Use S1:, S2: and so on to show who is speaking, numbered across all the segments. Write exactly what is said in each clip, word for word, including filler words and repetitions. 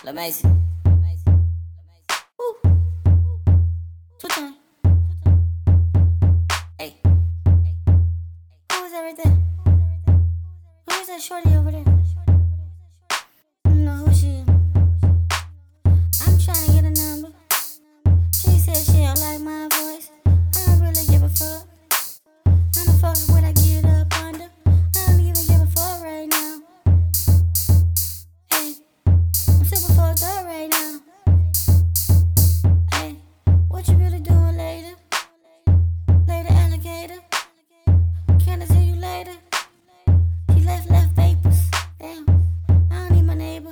S1: Macy. Woo. Two time. Hey. Who is that right there? Who is that shorty over there? I don't know who she is. I'm trying to get a number. She said she don't like my voice. I don't really give a fuck. I'ma fuck her when I get up under. I don't even give a fuck right now. Hey, I'm super fucked up right now. Hey, what you really doing later? Later, alligator. Can I see you later? She left, left vapors. Damn, I don't need my neighbor.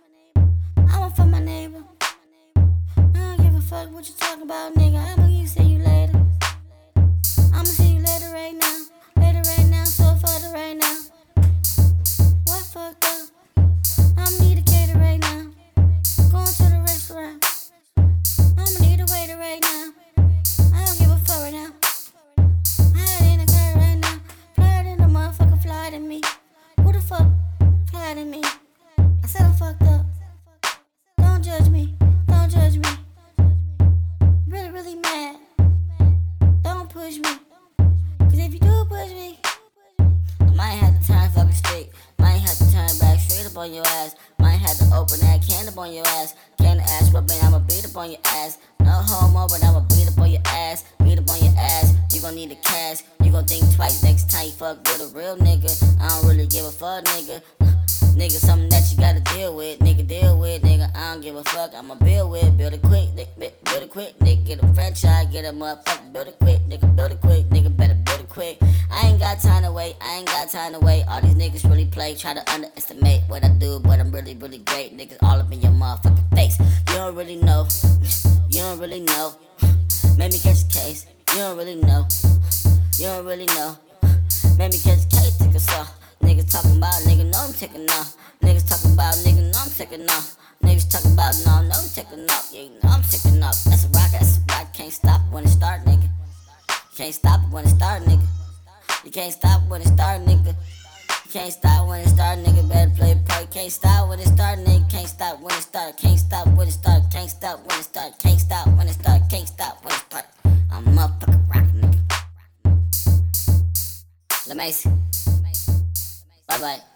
S1: I want for my neighbor. I don't give a fuck what you talking about, nigga. I'ma you see you later. I'ma see you later right now. Later right now, so further right now. What fucked up? I'ma need a cater right now. Going to the restaurant. I'ma need a waiter right now. I don't give a fuck right now. I had it in the car right now. Fly in the motherfucker, fly to me. Who the fuck fly to me? I said I'm fucked up. Don't judge me. Don't judge me. Really, really mad. Don't push me. Cause if you do push me, I might have to turn fucking straight. Might have to turn back straight up on your ass. Might have to open that can up on your ass. Can of ass whipping, I'ma beat up on your ass. No homo, but I'ma beat up on your ass. Beat up on your ass. You gon' need a cash. You gon' think twice next time you fuck with a real nigga. I don't really give a fuck, nigga. Nigga, something that you gotta deal with. Nigga, deal with, nigga. I don't give a fuck. I'ma build with, build it quick, nigga. Build it quick, nigga. Get a franchise, get a motherfucker. Build it quick, nigga. Build it quick, nigga. Better build it quick. I ain't got time to wait. I ain't got time to wait. All these niggas really play. Try to underestimate what I do, but I'm really, really great. Niggas all up in your motherfucking face. You don't really know. You don't really know. Made me catch a case. You don't really know. You don't really know. Made me catch a case, take a saw. Niggas talking about, nigga, know I'm taking off. Niggas talking about, nigga, know I'm taking off. Niggas talking about, no, no, I'm taking off. Yeah, you know I'm taking off. That's a rock, that's a rock. Can't stop when it start, nigga. Can't stop it when it start, nigga. You can't stop when it start, nigga. You can't stop when it start, nigga. Better play a part. Can't stop when it start, nigga. Can't stop when it start. Can't stop when it start. Can't stop when it start. Can't stop when it start. Can't stop when it start. I'm a motherfucking rock, nigga. La Macy. Bye bye.